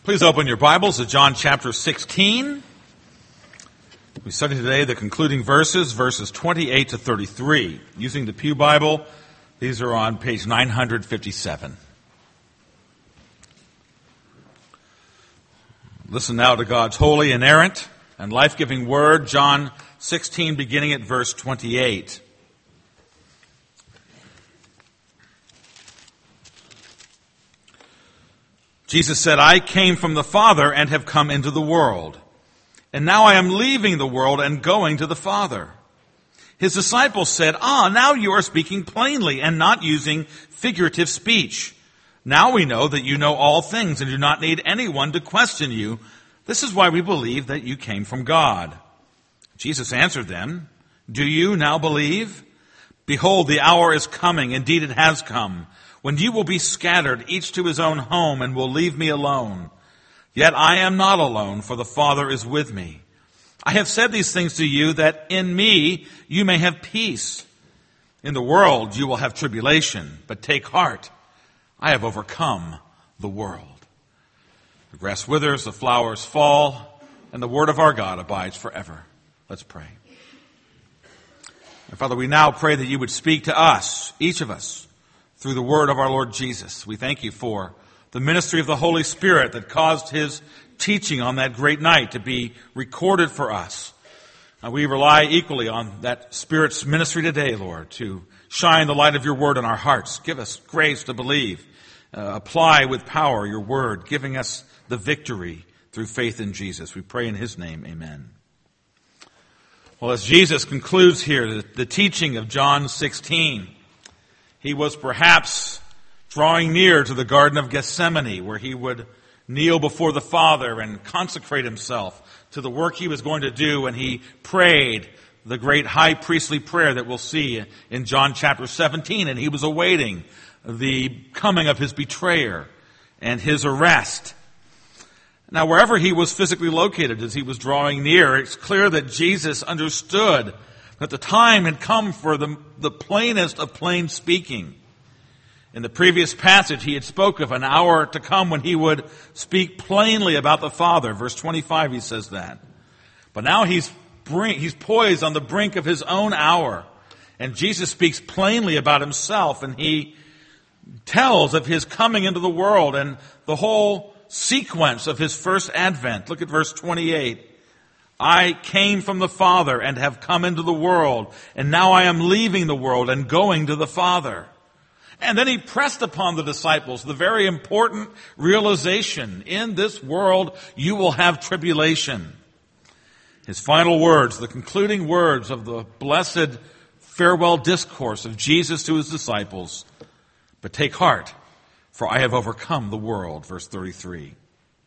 Please open your Bibles to John chapter 16. We study today the concluding verses 28 to 33. Using the Pew Bible, these are on page 957. Listen now to God's holy, inerrant, and life-giving word, John 16, beginning at verse 28. Jesus said, "I came from the Father and have come into the world. And now I am leaving the world and going to the Father." His disciples said, "Now you are speaking plainly and not using figurative speech. Now we know that you know all things and do not need anyone to question you. This is why we believe that you came from God." Jesus answered them, "Do you now believe? Behold, the hour is coming, indeed it has come, when you will be scattered, each to his own home, and will leave me alone. Yet I am not alone, for the Father is with me. I have said these things to you, that in me you may have peace. In the world you will have tribulation, but take heart. I have overcome the world." The grass withers, the flowers fall, and the word of our God abides forever. Let's pray. And Father, we now pray that you would speak to us, each of us, through the word of our Lord Jesus. We thank you for the ministry of the Holy Spirit that caused his teaching on that great night to be recorded for us. We rely equally on that Spirit's ministry today, Lord, to shine the light of your word in our hearts. Give us grace to believe. Apply with power your word, giving us the victory through faith in Jesus. We pray in his name, amen. Well, as Jesus concludes here the teaching of John 16, he was perhaps drawing near to the Garden of Gethsemane, where he would kneel before the Father and consecrate himself to the work he was going to do, and he prayed the great high priestly prayer that we'll see in John chapter 17, and he was awaiting the coming of his betrayer and his arrest. Now, wherever he was physically located as he was drawing near, it's clear that Jesus understood that the time had come for the plainest of plain speaking. In the previous passage, he had spoke of an hour to come when he would speak plainly about the Father. Verse 25, he says that. But now he's poised on the brink of his own hour. And Jesus speaks plainly about himself, and he tells of his coming into the world and the whole sequence of his first advent. Look at verse 28. "I came from the Father and have come into the world, and now I am leaving the world and going to the Father." And then he pressed upon the disciples the very important realization: in this world you will have tribulation. His final words, the concluding words of the blessed farewell discourse of Jesus to his disciples: "But take heart, for I have overcome the world." Verse 33.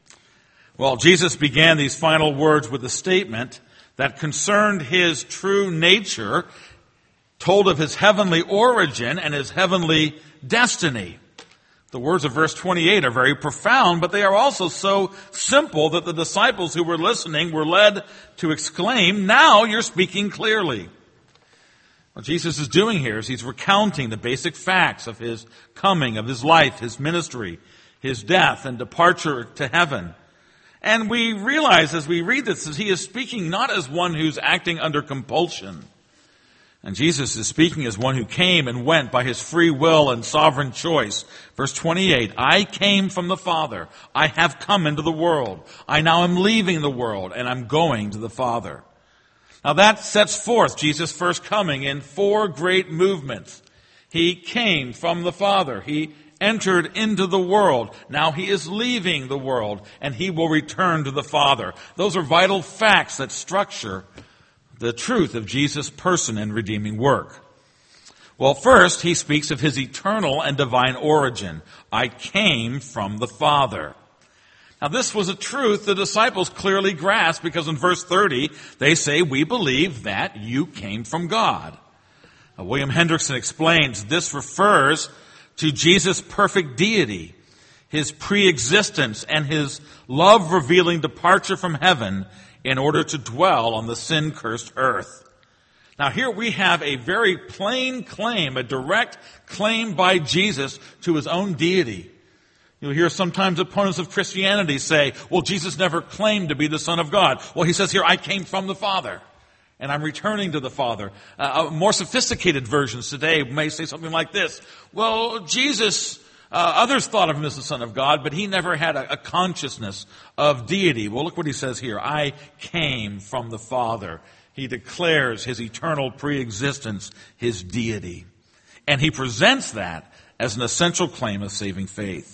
Well, Jesus began these final words with a statement that concerned his true nature, told of his heavenly origin and his heavenly destiny. The words of verse 28 are very profound, but they are also so simple that the disciples who were listening were led to exclaim, "Now you're speaking clearly." What Jesus is doing here is he's recounting the basic facts of his coming, of his life, his ministry, his death and departure to heaven. And we realize as we read this that he is speaking not as one who's acting under compulsion. And Jesus is speaking as one who came and went by his free will and sovereign choice. Verse 28, "I came from the Father. I have come into the world. I now am leaving the world, and I'm going to the Father." Now that sets forth Jesus' first coming in four great movements. He came from the Father. He entered into the world. Now he is leaving the world, and he will return to the Father. Those are vital facts that structure the truth of Jesus' person and redeeming work. Well, first, he speaks of his eternal and divine origin. "I came from the Father." Now, this was a truth the disciples clearly grasped, because in verse 30, they say, "We believe that you came from God." William Hendrickson explains this refers to Jesus' perfect deity, his pre-existence, and his love-revealing departure from heaven in order to dwell on the sin-cursed earth. Now here we have a very plain claim, a direct claim by Jesus to his own deity. You'll hear sometimes opponents of Christianity say, well, Jesus never claimed to be the Son of God. Well, he says here, I came from the Father, and I'm returning to the Father. More sophisticated versions today may say something like this. Well, Jesus, others thought of him as the Son of God, but he never had a consciousness of deity. Well, look what he says here. I came from the Father. He declares his eternal preexistence, his deity. And he presents that as an essential claim of saving faith.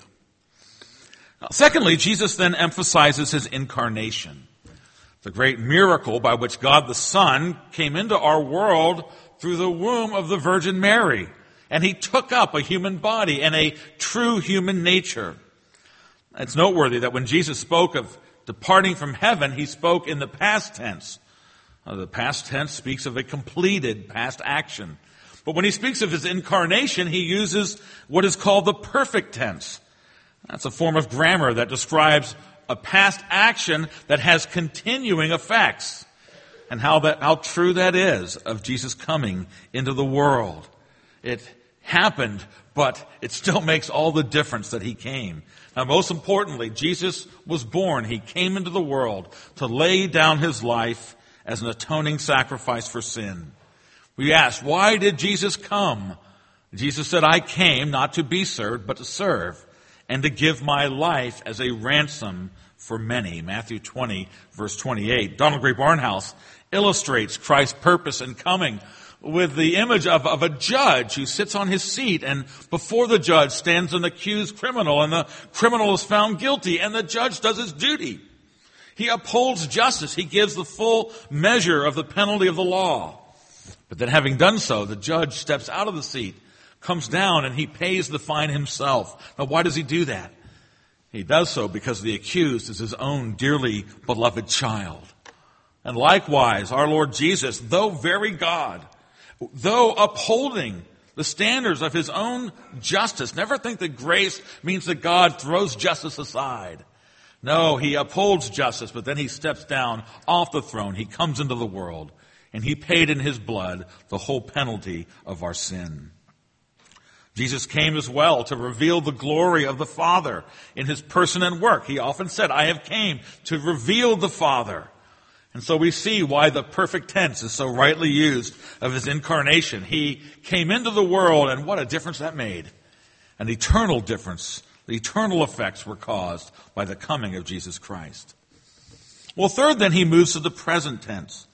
Secondly, Jesus then emphasizes his incarnation, the great miracle by which God the Son came into our world through the womb of the Virgin Mary. And he took up a human body and a true human nature. It's noteworthy that when Jesus spoke of departing from heaven, he spoke in the past tense. The past tense speaks of a completed past action. But when he speaks of his incarnation, he uses what is called the perfect tense. That's a form of grammar that describes a past action that has continuing effects. And how true that is of Jesus coming into the world. It happened, but it still makes all the difference that he came. Now, most importantly, Jesus was born. He came into the world to lay down his life as an atoning sacrifice for sin. We ask, why did Jesus come? Jesus said, I came not to be served, but to serve, and to give my life as a ransom for many. Matthew 20, verse 28. Donald Grey Barnhouse illustrates Christ's purpose in coming with the image of a judge who sits on his seat, and before the judge stands an accused criminal, and the criminal is found guilty, and the judge does his duty. He upholds justice. He gives the full measure of the penalty of the law. But then having done so, the judge steps out of the seat, comes down, and he pays the fine himself. Now, why does he do that? He does so because the accused is his own dearly beloved child. And likewise, our Lord Jesus, though very God, though upholding the standards of his own justice, never think that grace means that God throws justice aside. No, he upholds justice, but then he steps down off the throne. He comes into the world, and he paid in his blood the whole penalty of our sin. Jesus came as well to reveal the glory of the Father in his person and work. He often said, I have came to reveal the Father. And so we see why the perfect tense is so rightly used of his incarnation. He came into the world, and what a difference that made. An eternal difference. The eternal effects were caused by the coming of Jesus Christ. Well, third, then, he moves to the present tense.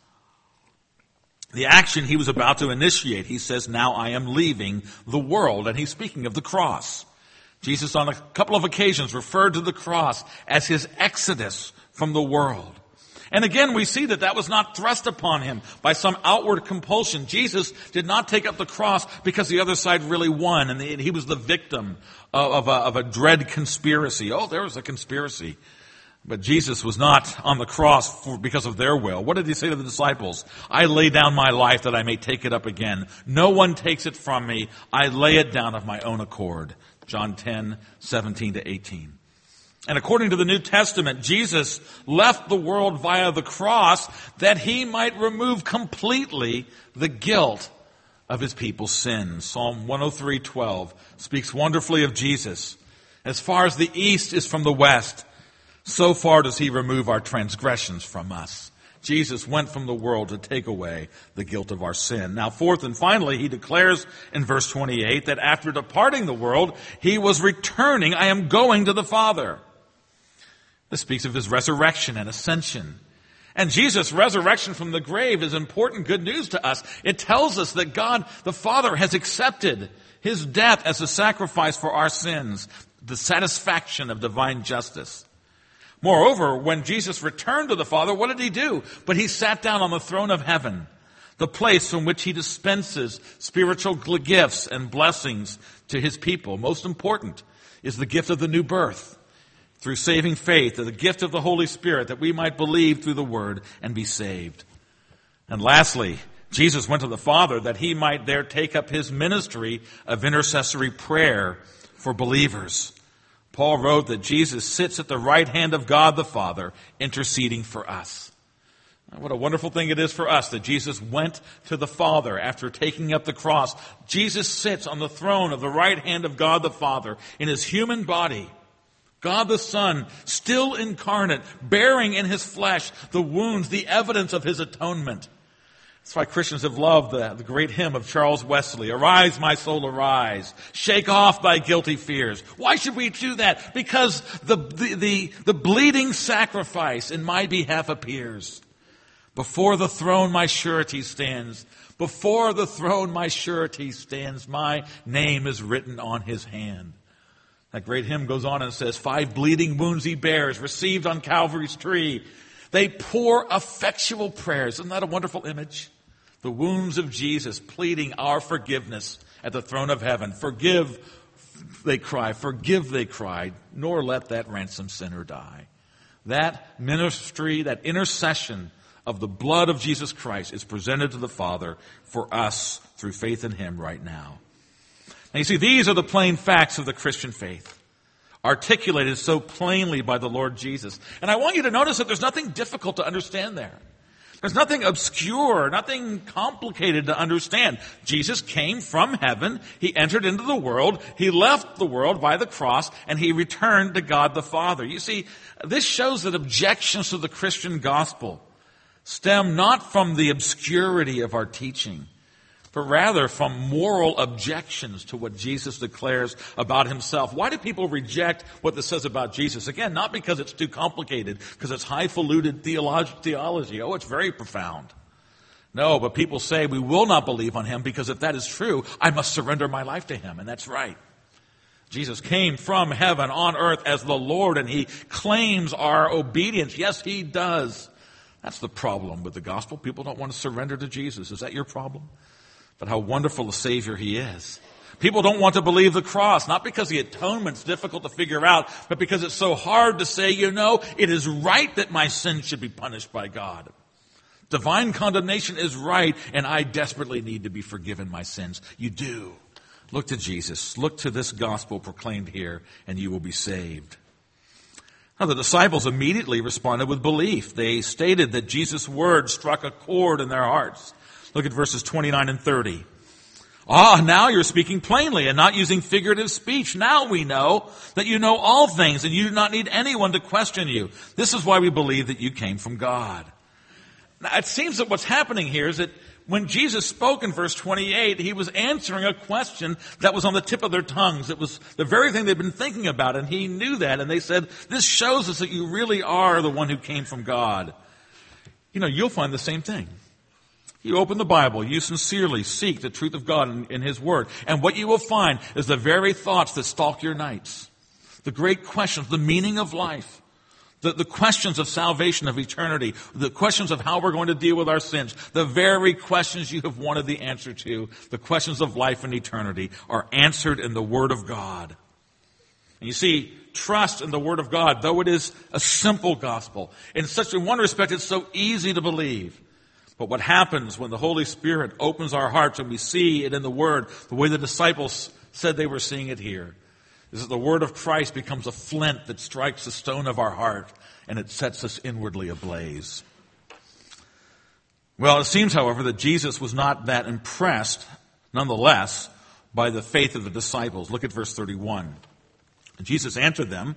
The action he was about to initiate, he says, now I am leaving the world. And he's speaking of the cross. Jesus on a couple of occasions referred to the cross as his exodus from the world. And again, we see that was not thrust upon him by some outward compulsion. Jesus did not take up the cross because the other side really won, and he was the victim of a dread conspiracy. Oh, there was a conspiracy. But Jesus was not on the cross because of their will. What did he say to the disciples? I lay down my life that I may take it up again. No one takes it from me. I lay it down of my own accord. John 10, 17 to 18. And according to the New Testament, Jesus left the world via the cross that he might remove completely the guilt of his people's sins. Psalm 103:12 speaks wonderfully of Jesus. As far as the east is from the west, so far does he remove our transgressions from us. Jesus went from the world to take away the guilt of our sin. Now, fourth and finally, he declares in verse 28 that after departing the world, he was returning. I am going to the Father. This speaks of his resurrection and ascension. And Jesus' resurrection from the grave is important good news to us. It tells us that God, the Father, has accepted his death as a sacrifice for our sins, the satisfaction of divine justice. Moreover, when Jesus returned to the Father, what did he do? But he sat down on the throne of heaven, the place from which he dispenses spiritual gifts and blessings to his people. Most important is the gift of the new birth through saving faith, the gift of the Holy Spirit, that we might believe through the Word and be saved. And lastly, Jesus went to the Father that he might there take up his ministry of intercessory prayer for believers. Paul wrote that Jesus sits at the right hand of God the Father, interceding for us. What a wonderful thing it is for us that Jesus went to the Father after taking up the cross. Jesus sits on the throne of the right hand of God the Father in his human body, God the Son, still incarnate, bearing in his flesh the wounds, the evidence of his atonement. That's why Christians have loved the great hymn of Charles Wesley, "Arise, my soul, arise. Shake off thy guilty fears." Why should we do that? Because the bleeding sacrifice in my behalf appears. Before the throne my surety stands. Before the throne my surety stands. My name is written on his hand. That great hymn goes on and says, 5 bleeding wounds he bears, received on Calvary's tree. They pour effectual prayers. Isn't that a wonderful image? The wounds of Jesus pleading our forgiveness at the throne of heaven. Forgive, they cry. Forgive, they cried. Nor let that ransomed sinner die. That ministry, that intercession of the blood of Jesus Christ is presented to the Father for us through faith in him right now. Now you see, these are the plain facts of the Christian faith, articulated so plainly by the Lord Jesus. And I want you to notice that there's nothing difficult to understand there. There's nothing obscure, nothing complicated to understand. Jesus came from heaven, he entered into the world, he left the world by the cross, and he returned to God the Father. You see, this shows that objections to the Christian gospel stem not from the obscurity of our teaching, but rather from moral objections to what Jesus declares about himself. Why do people reject what this says about Jesus? Again, not because it's too complicated, because it's highfalutin theology. Oh, it's very profound. No, but people say we will not believe on him because if that is true, I must surrender my life to him. And that's right. Jesus came from heaven on earth as the Lord, and he claims our obedience. Yes, he does. That's the problem with the gospel. People don't want to surrender to Jesus. Is that your problem? But how wonderful a Savior he is. People don't want to believe the cross, not because the atonement's difficult to figure out, but because it's so hard to say, it is right that my sin should be punished by God. Divine condemnation is right, and I desperately need to be forgiven my sins. You do. Look to Jesus. Look to this gospel proclaimed here, and you will be saved. Now, the disciples immediately responded with belief. They stated that Jesus' word struck a chord in their hearts. Look at verses 29 and 30. Now you're speaking plainly and not using figurative speech. Now we know that you know all things and you do not need anyone to question you. This is why we believe that you came from God. Now, it seems that what's happening here is that when Jesus spoke in verse 28, he was answering a question that was on the tip of their tongues. It was the very thing they'd been thinking about, and he knew that. And they said, this shows us that you really are the one who came from God. You'll find the same thing. You open the Bible, you sincerely seek the truth of God in his word. And what you will find is the very thoughts that stalk your nights. The great questions, the meaning of life, the questions of salvation, of eternity, the questions of how we're going to deal with our sins, the very questions you have wanted the answer to, the questions of life and eternity are answered in the Word of God. And you see, trust in the Word of God, though it is a simple gospel, in one respect it's so easy to believe. But what happens when the Holy Spirit opens our hearts and we see it in the Word, the way the disciples said they were seeing it here, is that the Word of Christ becomes a flint that strikes the stone of our heart and it sets us inwardly ablaze. Well, it seems, however, that Jesus was not that impressed, nonetheless, by the faith of the disciples. Look at verse 31. Jesus answered them,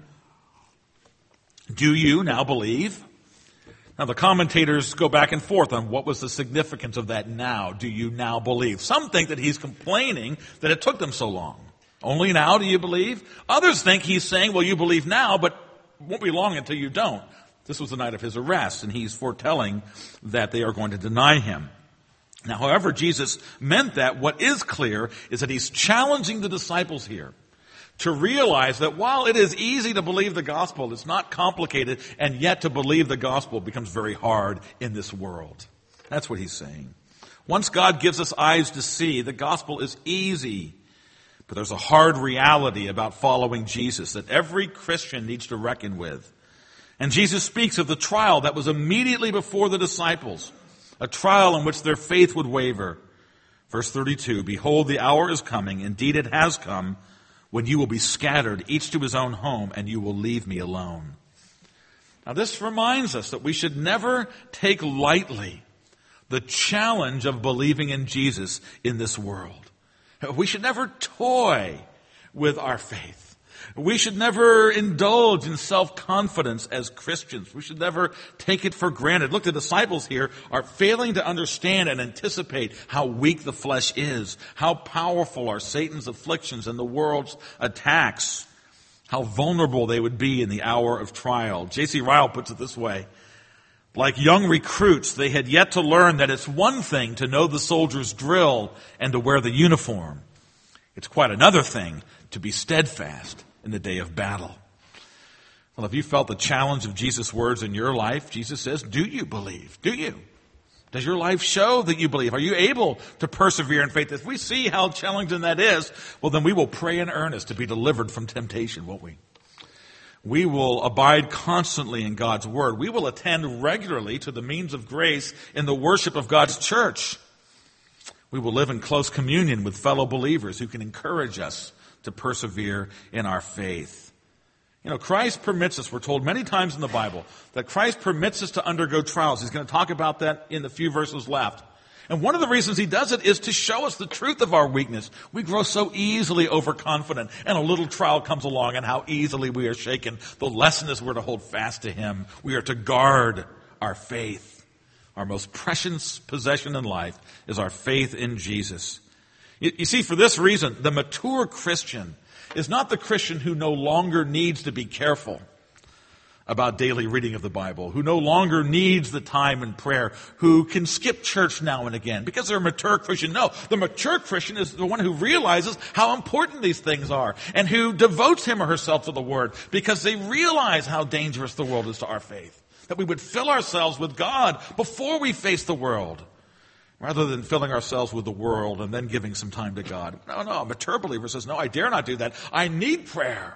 "Do you now believe?" Now, the commentators go back and forth on what was the significance of that now. Do you now believe? Some think that he's complaining that it took them so long. Only now do you believe? Others think he's saying, well, you believe now, but it won't be long until you don't. This was the night of his arrest, and he's foretelling that they are going to deny him. Now, however Jesus meant that, what is clear is that he's challenging the disciples here to realize that while it is easy to believe the gospel, it's not complicated, and yet to believe the gospel becomes very hard in this world. That's what he's saying. Once God gives us eyes to see, the gospel is easy. But there's a hard reality about following Jesus that every Christian needs to reckon with. And Jesus speaks of the trial that was immediately before the disciples, a trial in which their faith would waver. Verse 32, "Behold, the hour is coming, indeed it has come, when you will be scattered, each to his own home, and you will leave me alone." Now this reminds us that we should never take lightly the challenge of believing in Jesus in this world. We should never toy with our faith. We should never indulge in self-confidence as Christians. We should never take it for granted. Look, the disciples here are failing to understand and anticipate how weak the flesh is, how powerful are Satan's afflictions and the world's attacks, how vulnerable they would be in the hour of trial. J.C. Ryle puts it this way: like young recruits, they had yet to learn that it's one thing to know the soldier's drill and to wear the uniform. It's quite another thing to be steadfast in the day of battle. Well, have you felt the challenge of Jesus' words in your life? Jesus says, do you believe? Do you? Does your life show that you believe? Are you able to persevere in faith? If we see how challenging that is, well, then we will pray in earnest to be delivered from temptation, won't we? We will abide constantly in God's Word. We will attend regularly to the means of grace in the worship of God's church. We will live in close communion with fellow believers who can encourage us to persevere in our faith. You know, Christ permits us, we're told many times in the Bible, that Christ permits us to undergo trials. He's going to talk about that in the few verses left. And one of the reasons he does it is to show us the truth of our weakness. We grow so easily overconfident, and a little trial comes along, and how easily we are shaken. The lesson is we're to hold fast to him. We are to guard our faith. Our most precious possession in life is our faith in Jesus. You see, for this reason, the mature Christian is not the Christian who no longer needs to be careful about daily reading of the Bible, who no longer needs the time in prayer, who can skip church now and again because they're a mature Christian. No, the mature Christian is the one who realizes how important these things are and who devotes him or herself to the Word because they realize how dangerous the world is to our faith. That we would fill ourselves with God before we face the world, rather than filling ourselves with the world and then giving some time to God. No, a mature believer says, no, I dare not do that. I need prayer.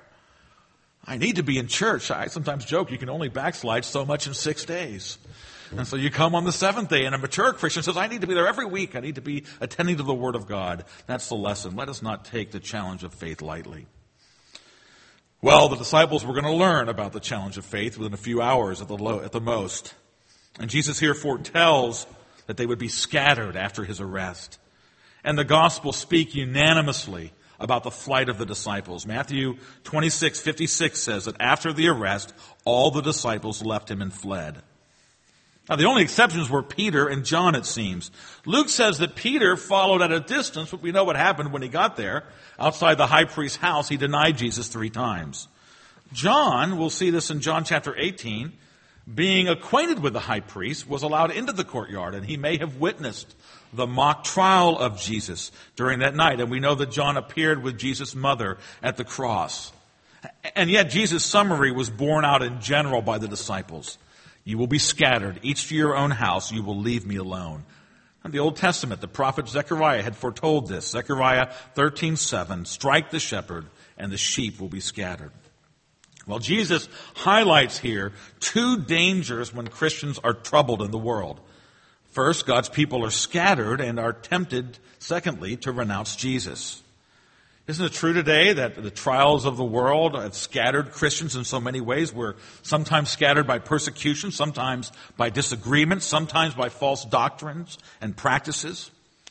I need to be in church. I sometimes joke you can only backslide so much in 6 days. And so you come on the seventh day, and a mature Christian says, I need to be there every week. I need to be attending to the Word of God. That's the lesson. Let us not take the challenge of faith lightly. Well, the disciples were going to learn about the challenge of faith within a few hours at the most. And Jesus here foretells that they would be scattered after his arrest. And the Gospels speak unanimously about the flight of the disciples. Matthew 26:56 says that after the arrest, all the disciples left him and fled. Now, the only exceptions were Peter and John, it seems. Luke says that Peter followed at a distance, but we know what happened when he got there. Outside the high priest's house, he denied Jesus 3 times. John, we'll see this in John chapter 18, being acquainted with the high priest, was allowed into the courtyard, and he may have witnessed the mock trial of Jesus during that night. And we know that John appeared with Jesus' mother at the cross. And yet Jesus' summary was borne out in general by the disciples. You will be scattered, each to your own house. You will leave me alone. In the Old Testament, the prophet Zechariah had foretold this. Zechariah 13:7, strike the shepherd, and the sheep will be scattered. Well, Jesus highlights here 2 dangers when Christians are troubled in the world. First, God's people are scattered and are tempted, secondly, to renounce Jesus. Isn't it true today that the trials of the world have scattered Christians in so many ways? We're sometimes scattered by persecution, sometimes by disagreement, sometimes by false doctrines and practices.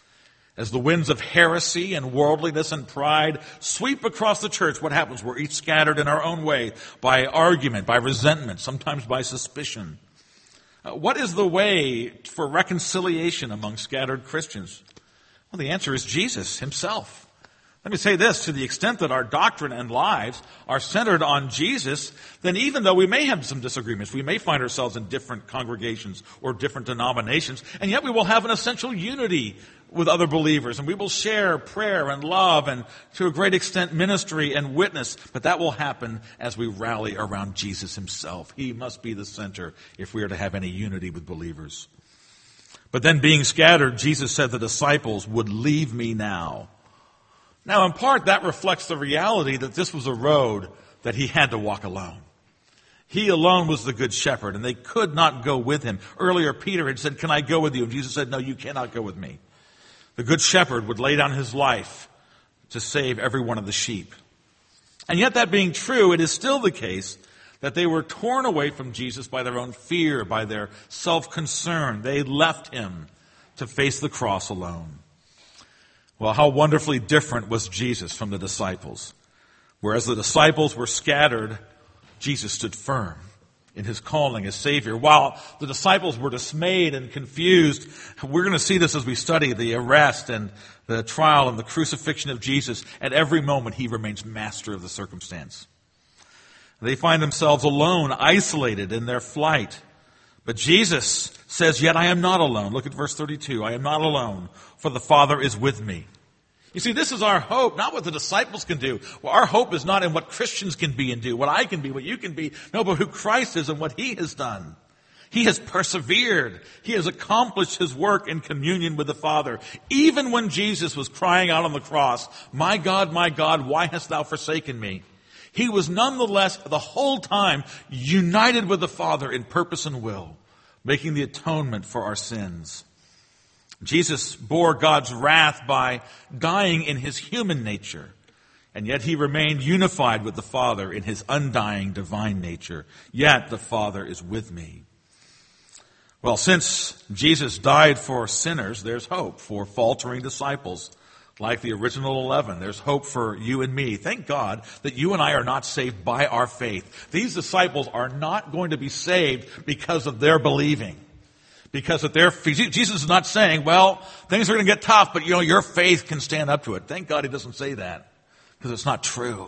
As the winds of heresy and worldliness and pride sweep across the church, what happens? We're each scattered in our own way by argument, by resentment, sometimes by suspicion. What is the way for reconciliation among scattered Christians? Well, the answer is Jesus himself. Let me say this, to the extent that our doctrine and lives are centered on Jesus, then even though we may have some disagreements, we may find ourselves in different congregations or different denominations, and yet we will have an essential unity with other believers, and we will share prayer and love and, to a great extent, ministry and witness. But that will happen as we rally around Jesus himself. He must be the center if we are to have any unity with believers. But then being scattered, Jesus said the disciples would leave me now. Now, in part, that reflects the reality that this was a road that he had to walk alone. He alone was the good shepherd, and they could not go with him. Earlier, Peter had said, can I go with you? And Jesus said, no, you cannot go with me. The good shepherd would lay down his life to save every one of the sheep. And yet, that being true, it is still the case that they were torn away from Jesus by their own fear, by their self-concern. They left him to face the cross alone. Well, how wonderfully different was Jesus from the disciples. Whereas the disciples were scattered, Jesus stood firm in his calling as Savior. While the disciples were dismayed and confused, we're going to see this as we study the arrest and the trial and the crucifixion of Jesus. At every moment, he remains master of the circumstance. They find themselves alone, isolated in their flight. But Jesus says, "Yet I am not alone." Look at verse 32. "I am not alone, for the Father is with me." You see, this is our hope, not what the disciples can do. Well, our hope is not in what Christians can be and do, what I can be, what you can be. No, but who Christ is and what he has done. He has persevered. He has accomplished his work in communion with the Father. Even when Jesus was crying out on the cross, my God, why hast thou forsaken me?" He was nonetheless the whole time united with the Father in purpose and will, making the atonement for our sins. Jesus bore God's wrath by dying in his human nature, and yet he remained unified with the Father in his undying divine nature. Yet the Father is with me. Well, since Jesus died for sinners, there's hope for faltering disciples like the original 11. There's hope for you and me. Thank God that you and I are not saved by our faith. These disciples are not going to be saved because of their believing. Because of their faith. Jesus is not saying, well, things are going to get tough, but your faith can stand up to it. Thank God he doesn't say that, because it's not true.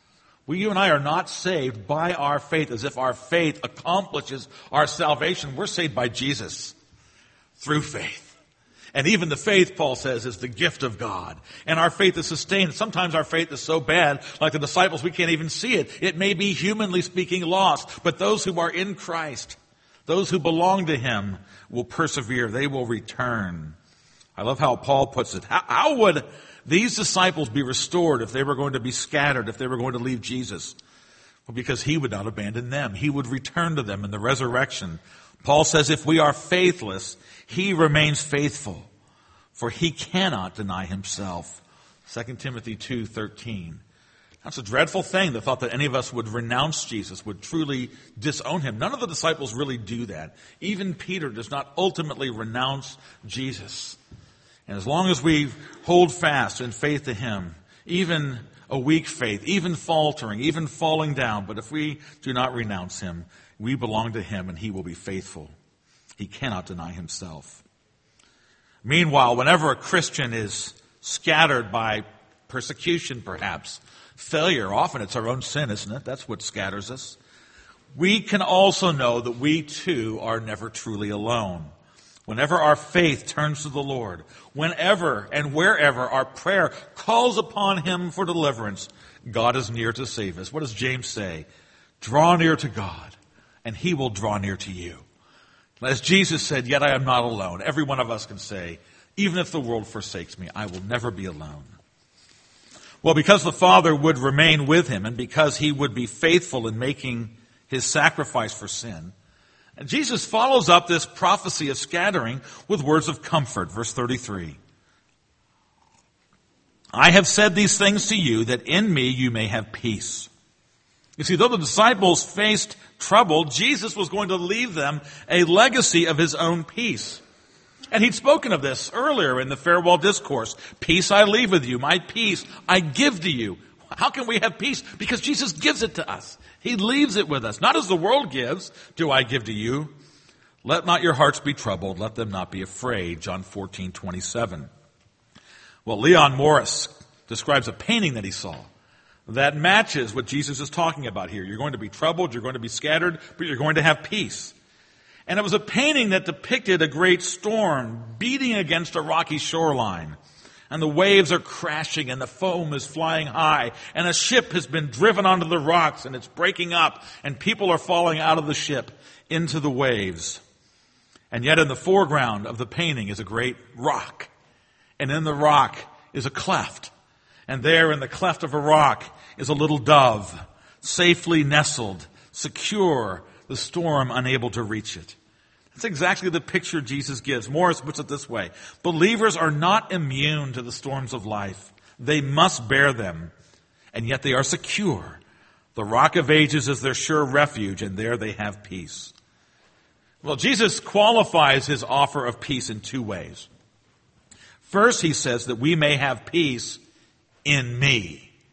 You and I are not saved by our faith as if our faith accomplishes our salvation. We're saved by Jesus through faith. And even the faith, Paul says, is the gift of God. And our faith is sustained. Sometimes our faith is so bad, like the disciples, we can't even see it. It may be, humanly speaking, lost. But those who are in Christ, those who belong to him, will persevere. They will return. I love how Paul puts it. How would these disciples be restored if they were going to be scattered, if they were going to leave Jesus? Well, because he would not abandon them. He would return to them in the resurrection. Paul says if we are faithless, he remains faithful, for he cannot deny himself. 2 Timothy 2:13. That's a dreadful thing, the thought that any of us would renounce Jesus, would truly disown him. None of the disciples really do that. Even Peter does not ultimately renounce Jesus. And as long as we hold fast in faith to him, even a weak faith, even faltering, even falling down, but if we do not renounce him, we belong to him and he will be faithful. He cannot deny himself. Meanwhile, whenever a Christian is scattered by persecution, perhaps, failure, often it's our own sin, isn't it? That's what scatters us. We can also know that we too are never truly alone. Whenever our faith turns to the Lord, whenever and wherever our prayer calls upon him for deliverance, God is near to save us. What does James say? Draw near to God, and he will draw near to you. As Jesus said, "Yet I am not alone." Every one of us can say, even if the world forsakes me, I will never be alone. Well, because the Father would remain with him, and because he would be faithful in making his sacrifice for sin, and Jesus follows up this prophecy of scattering with words of comfort. Verse 33. "I have said these things to you, that in me you may have peace." You see, though the disciples faced trouble, Jesus was going to leave them a legacy of his own peace. And he'd spoken of this earlier in the farewell discourse. "Peace I leave with you, my peace I give to you." How can we have peace? Because Jesus gives it to us. He leaves it with us. Not as the world gives, do I give to you. "Let not your hearts be troubled, let them not be afraid." John 14:27. Well, Leon Morris describes a painting that he saw that matches what Jesus is talking about here. You're going to be troubled, you're going to be scattered, but you're going to have peace. And it was a painting that depicted a great storm beating against a rocky shoreline. And the waves are crashing and the foam is flying high. And a ship has been driven onto the rocks and it's breaking up. And people are falling out of the ship into the waves. And yet in the foreground of the painting is a great rock. And in the rock is a cleft. And there in the cleft of a rock is a little dove, safely nestled, secure, the storm unable to reach it. That's exactly the picture Jesus gives. Morris puts it this way: believers are not immune to the storms of life. They must bear them, and yet they are secure. The rock of ages is their sure refuge, and there they have peace. Well, Jesus qualifies his offer of peace in two ways. First, he says that we may have peace in me.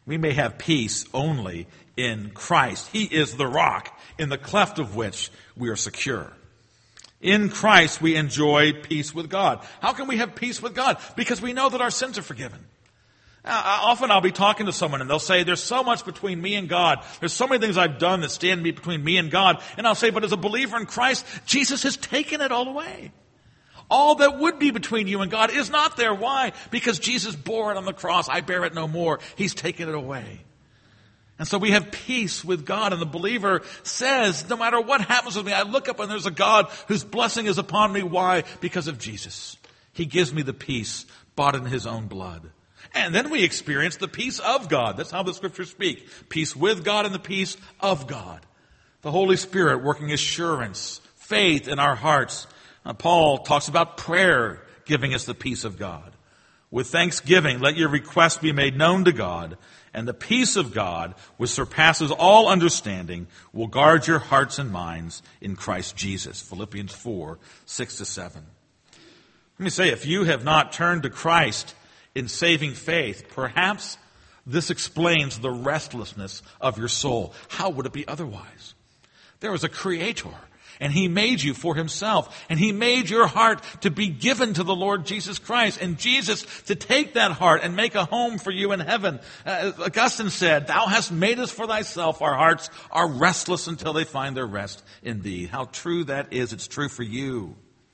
We may have peace only in Christ. He is the rock in the cleft of which we are secure. In Christ, we enjoy peace with God. How can we have peace with God? Because we know that our sins are forgiven. Often I'll be talking to someone and they'll say, there's so much between me and God. There's so many things I've done that stand between me and God. And I'll say, but as a believer in Christ, Jesus has taken it all away. All that would be between you and God is not there. Why? Because Jesus bore it on the cross. I bear it no more. He's taken it away. And so we have peace with God. And the believer says, no matter what happens with me, I look up and there's a God whose blessing is upon me. Why? Because of Jesus. He gives me the peace bought in his own blood. And then we experience the peace of God. That's how the scriptures speak. Peace with God and the peace of God. The Holy Spirit working assurance, faith in our hearts. Paul talks about prayer giving us the peace of God. With thanksgiving, let your requests be made known to God, and the peace of God, which surpasses all understanding, will guard your hearts and minds in Christ Jesus. Philippians 4, 6-7. Let me say, if you have not turned to Christ in saving faith, perhaps this explains the restlessness of your soul. How would it be otherwise? There is a creator, and he made you for himself, and he made your heart to be given to the Lord Jesus Christ, and Jesus to take that heart and make a home for you in heaven. Augustine said, thou hast made us for thyself. Our hearts are restless until they find their rest in thee. How true that is. It's true for you.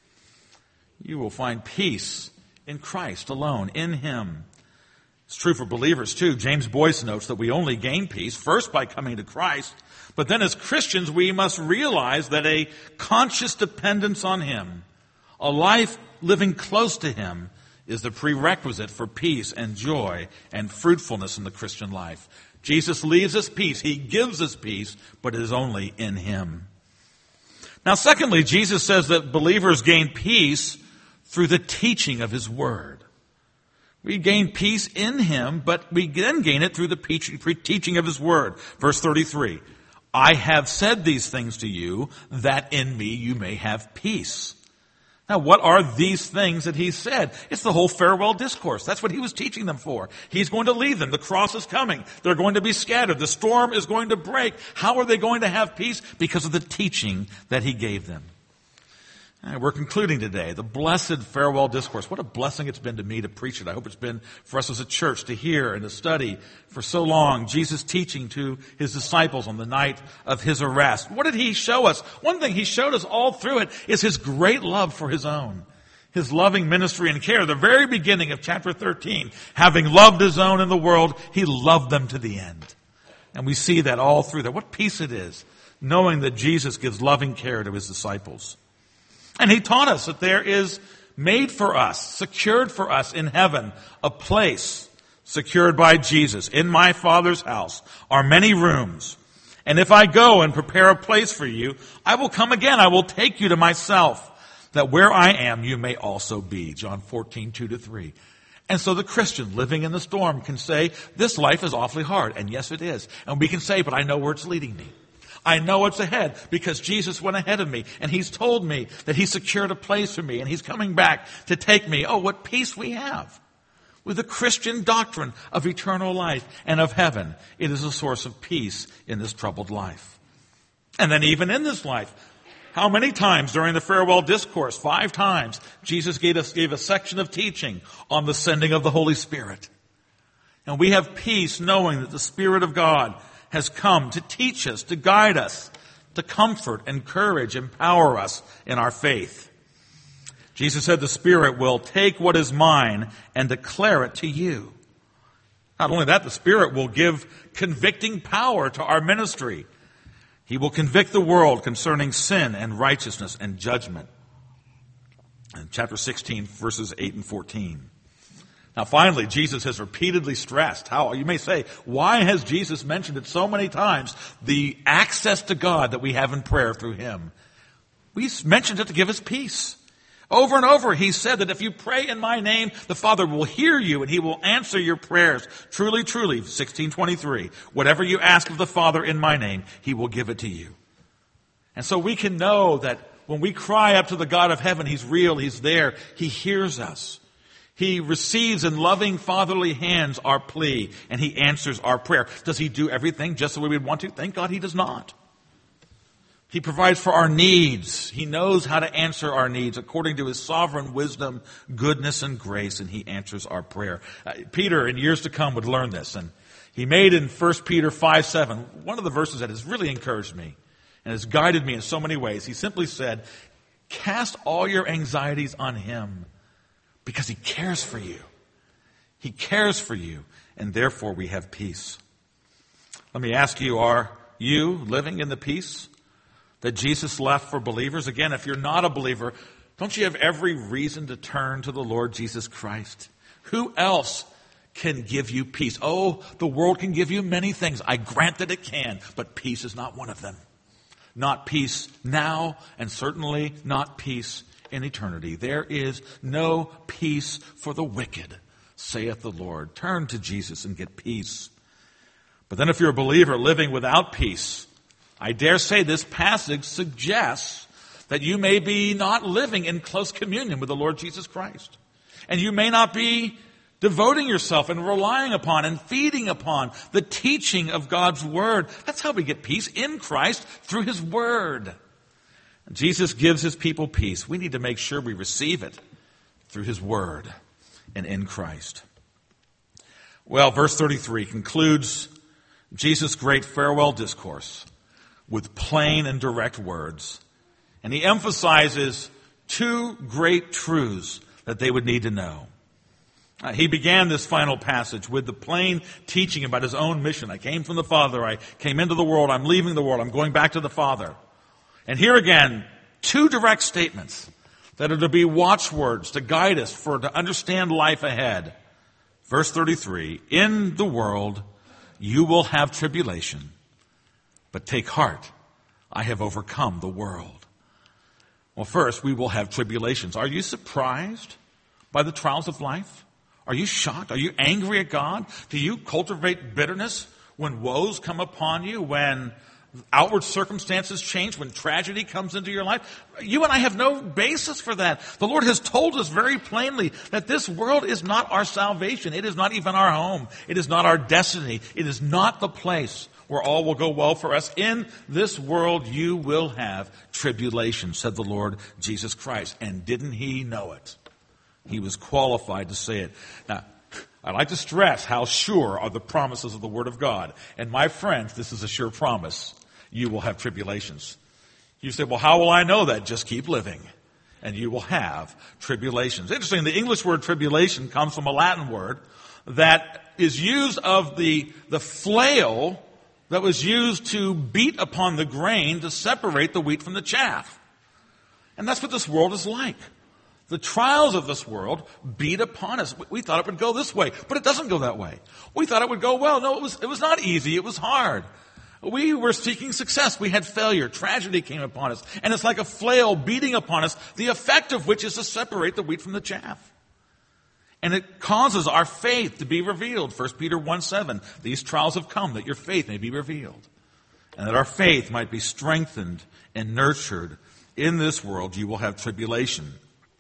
You will find peace in Christ alone, in him. It's true for believers too. James Boyce notes that we only gain peace first by coming to Christ, but then as Christians we must realize that a conscious dependence on him, a life living close to him, is the prerequisite for peace and joy and fruitfulness in the Christian life. Jesus leaves us peace. He gives us peace, but it is only in him. Now secondly, Jesus says that believers gain peace through the teaching of his word. We gain peace in him, but we then gain it through the teaching of his word. Verse 33, I have said these things to you, that in me you may have peace. Now, what are these things that he said? It's the whole farewell discourse. That's what he was teaching them for. He's going to leave them. The cross is coming. They're going to be scattered. The storm is going to break. How are they going to have peace? Because of the teaching that he gave them. We're concluding today the blessed farewell discourse. What a blessing it's been to me to preach it. I hope it's been for us as a church to hear and to study for so long Jesus teaching to his disciples on the night of his arrest. What did he show us? One thing he showed us all through it is his great love for his own. His loving ministry and care. The very beginning of chapter 13, having loved his own in the world, he loved them to the end. And we see that all through that. What peace it is, knowing that Jesus gives loving care to his disciples. And he taught us that there is made for us, secured for us in heaven, a place secured by Jesus. In my Father's house are many rooms. And if I go and prepare a place for you, I will come again. I will take you to myself, that where I am, you may also be. John 14, 2-3. And so the Christian living in the storm can say, this life is awfully hard. And yes, it is. And we can say, but I know where it's leading me. I know what's ahead because Jesus went ahead of me and he's told me that he secured a place for me and he's coming back to take me. Oh, what peace we have with the Christian doctrine of eternal life and of heaven. It is a source of peace in this troubled life. And then even in this life, how many times during the farewell discourse? 5 times, Jesus gave a section of teaching on the sending of the Holy Spirit. And we have peace knowing that the Spirit of God has come to teach us, to guide us, to comfort, encourage, empower us in our faith. Jesus said the Spirit will take what is mine and declare it to you. Not only that, the Spirit will give convicting power to our ministry. He will convict the world concerning sin and righteousness and judgment. In chapter 16, verses 8 and 14. Now finally, Jesus has repeatedly stressed how, you may say, why has Jesus mentioned it so many times, the access to God that we have in prayer through him? We mentioned it to give us peace. Over and over, he said that if you pray in my name, the Father will hear you and he will answer your prayers. Truly, truly, 16:23, whatever you ask of the Father in my name, he will give it to you. And so we can know that when we cry up to the God of heaven, he's real, he's there, he hears us. He receives in loving fatherly hands our plea, and he answers our prayer. Does he do everything just the way we'd want to? Thank God he does not. He provides for our needs. He knows how to answer our needs according to his sovereign wisdom, goodness, and grace, and he answers our prayer. Peter, in years to come, would learn this, and he made in 1 Peter 5:7 one of the verses that has really encouraged me and has guided me in so many ways. He simply said, "Cast all your anxieties on him because he cares for you." He cares for you, and therefore we have peace. Let me ask you, are you living in the peace that Jesus left for believers? Again, if you're not a believer, don't you have every reason to turn to the Lord Jesus Christ? Who else can give you peace? Oh, the world can give you many things. I grant that it can, but peace is not one of them. Not peace now, and certainly not peace in eternity. There is no peace for the wicked, saith the Lord. Turn to Jesus and get peace. But then if you're a believer living without peace, I dare say this passage suggests that you may be not living in close communion with the Lord Jesus Christ. And you may not be devoting yourself and relying upon and feeding upon the teaching of God's Word. That's how we get peace in Christ, through His Word. Jesus gives His people peace. We need to make sure we receive it through His Word and in Christ. Well, verse 33 concludes Jesus' great farewell discourse with plain and direct words. And He emphasizes two great truths that they would need to know. He began this final passage with the plain teaching about His own mission. I came from the Father. I came into the world. I'm leaving the world. I'm going back to the Father. And here again, two direct statements that are to be watchwords to guide us to understand life ahead. Verse 33, in the world you will have tribulation, but take heart, I have overcome the world. Well, first, we will have tribulations. Are you surprised by the trials of life? Are you shocked? Are you angry at God? Do you cultivate bitterness when woes come upon you, when outward circumstances change, when tragedy comes into your life? You and I have no basis for that. The Lord has told us very plainly that this world is not our salvation. It is not even our home. It is not our destiny. It is not the place where all will go well for us. In this world you will have tribulation, said the Lord Jesus Christ. And didn't He know it? He was qualified to say it. Now, I'd like to stress how sure are the promises of the Word of God. And my friends, this is a sure promise. You will have tribulations. You say, well, how will I know that? Just keep living, and you will have tribulations. Interesting, the English word tribulation comes from a Latin word that is used of the flail that was used to beat upon the grain to separate the wheat from the chaff. And that's what this world is like. The trials of this world beat upon us. We thought it would go this way, but it doesn't go that way. We thought it would go well. No, it was not easy. It was hard. We were seeking success. We had failure. Tragedy came upon us. And it's like a flail beating upon us, the effect of which is to separate the wheat from the chaff. And it causes our faith to be revealed. 1 Peter 1:7, these trials have come that your faith may be revealed. And that our faith might be strengthened and nurtured. In this world you will have tribulation.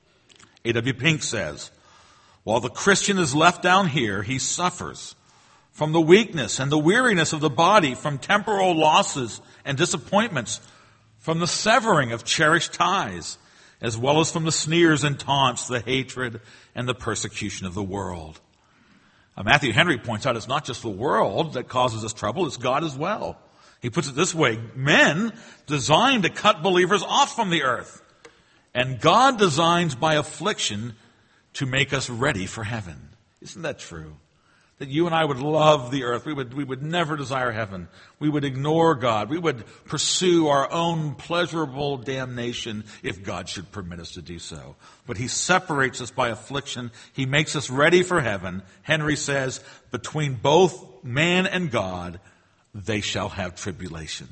A.W. Pink says, while the Christian is left down here, he suffers from the weakness and the weariness of the body, from temporal losses and disappointments, from the severing of cherished ties, as well as from the sneers and taunts, the hatred and the persecution of the world. Matthew Henry points out it's not just the world that causes us trouble, it's God as well. He puts it this way, men designed to cut believers off from the earth. And God designs by affliction to make us ready for heaven. Isn't that true? That you and I would love the earth. We would never desire heaven. We would ignore God. We would pursue our own pleasurable damnation if God should permit us to do so. But He separates us by affliction. He makes us ready for heaven. Henry says, between both man and God, they shall have tribulation.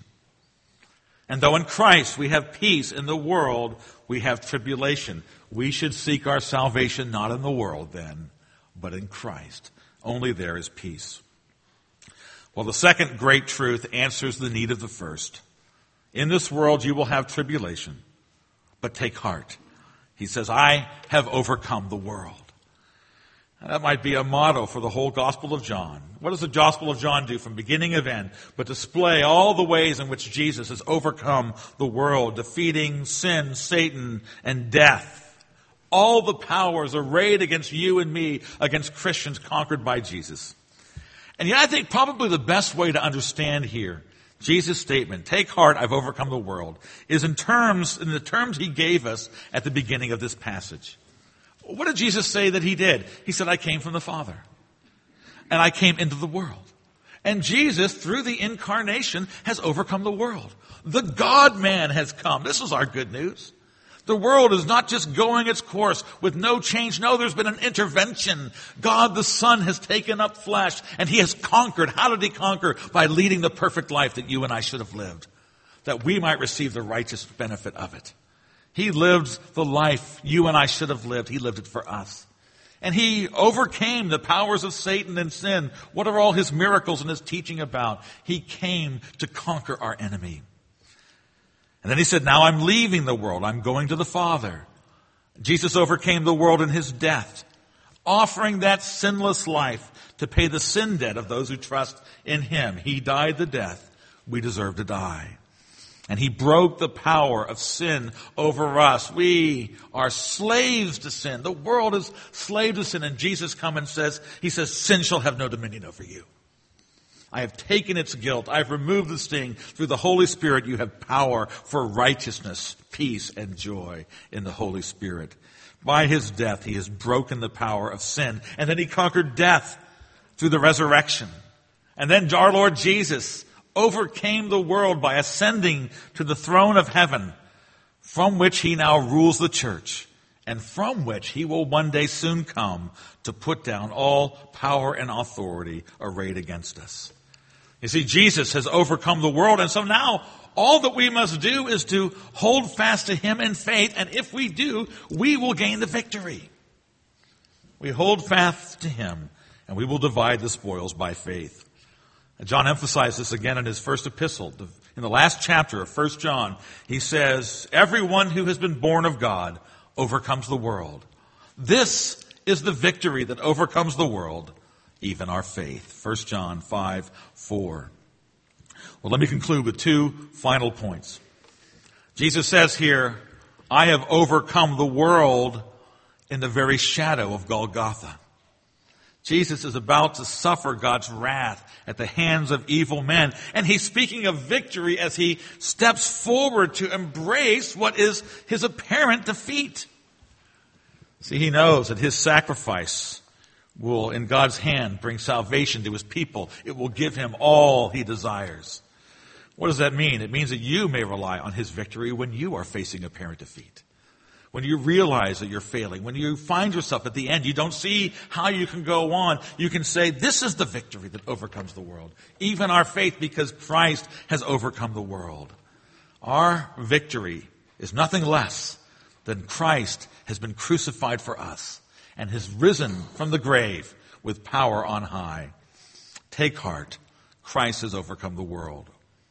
And though in Christ we have peace, in the world we have tribulation. We should seek our salvation not in the world then, but in Christ. Only there is peace. Well, the second great truth answers the need of the first. In this world you will have tribulation, but take heart. He says, I have overcome the world. That might be a motto for the whole Gospel of John. What does the Gospel of John do from beginning to end but display all the ways in which Jesus has overcome the world, defeating sin, Satan, and death? All the powers arrayed against you and me, against Christians conquered by Jesus. And yet I think probably the best way to understand here Jesus' statement, "Take heart, I've overcome the world," is in the terms he gave us at the beginning of this passage. What did Jesus say that he did? He said, "I came from the Father, and I came into the world." And Jesus, through the incarnation, has overcome the world. The God-man has come. This is our good news. The world is not just going its course with no change. No, there's been an intervention. God the Son has taken up flesh, and he has conquered. How did he conquer? By leading the perfect life that you and I should have lived, that we might receive the righteous benefit of it. He lived the life you and I should have lived. He lived it for us. And he overcame the powers of Satan and sin. What are all his miracles and his teaching about? He came to conquer our enemy. And then he said, "Now I'm leaving the world. I'm going to the Father." Jesus overcame the world in his death, offering that sinless life to pay the sin debt of those who trust in him. He died the death we deserve to die. And he broke the power of sin over us. We are slaves to sin. The world is slave to sin. And Jesus comes and says, "Sin shall have no dominion over you. I have taken its guilt. I've removed the sting. Through the Holy Spirit, you have power for righteousness, peace, and joy in the Holy Spirit." By his death, he has broken the power of sin. And then he conquered death through the resurrection. And then our Lord Jesus overcame the world by ascending to the throne of heaven, from which he now rules the church, and from which he will one day soon come to put down all power and authority arrayed against us. You see, Jesus has overcome the world, and so now all that we must do is to hold fast to him in faith, and if we do, we will gain the victory. We hold fast to him, and we will divide the spoils by faith. And John emphasized this again in his first epistle. In the last chapter of 1 John, he says, "Everyone who has been born of God overcomes the world. This is the victory that overcomes the world, even our faith." 1 John 5:4. Well, let me conclude with two final points. Jesus says here, "I have overcome the world in the very shadow of Golgotha." Jesus is about to suffer God's wrath at the hands of evil men. And he's speaking of victory as he steps forward to embrace what is his apparent defeat. See, he knows that his sacrifice will, in God's hand, bring salvation to his people. It will give him all he desires. What does that mean? It means that you may rely on his victory when you are facing apparent defeat. When you realize that you're failing, when you find yourself at the end, you don't see how you can go on. You can say, "This is the victory that overcomes the world." Even our faith, because Christ has overcome the world. Our victory is nothing less than Christ has been crucified for us and has risen from the grave with power on high. Take heart. Christ has overcome the world.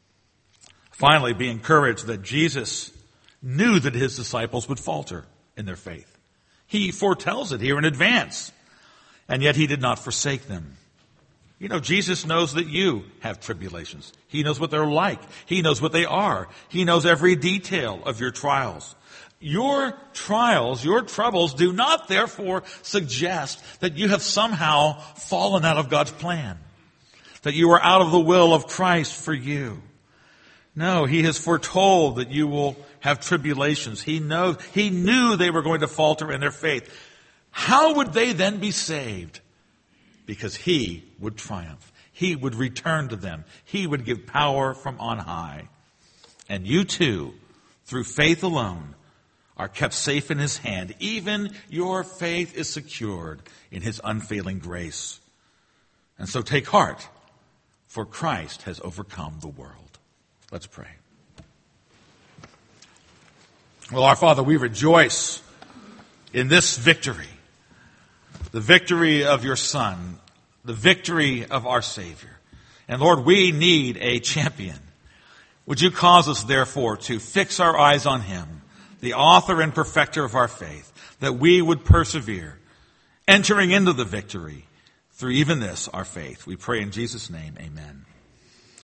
Finally, be encouraged that Jesus knew that his disciples would falter in their faith. He foretells it here in advance, and yet he did not forsake them. You know, Jesus knows that you have tribulations. He knows what they're like. He knows what they are. He knows every detail of your trials. Your trials, your troubles do not therefore suggest that you have somehow fallen out of God's plan, that you are out of the will of Christ for you. No, he has foretold that you will have tribulations. He knew they were going to falter in their faith. How would they then be saved? Because he would triumph. He would return to them. He would give power from on high. And you too, through faith alone, are kept safe in his hand. Even your faith is secured in his unfailing grace. And so take heart, for Christ has overcome the world. Let's pray. Well, our Father, we rejoice in this victory, the victory of your Son, the victory of our Savior. And Lord, we need a champion. Would you cause us, therefore, to fix our eyes on him, the author and perfecter of our faith, that we would persevere entering into the victory through even this, our faith. We pray in Jesus' name, amen.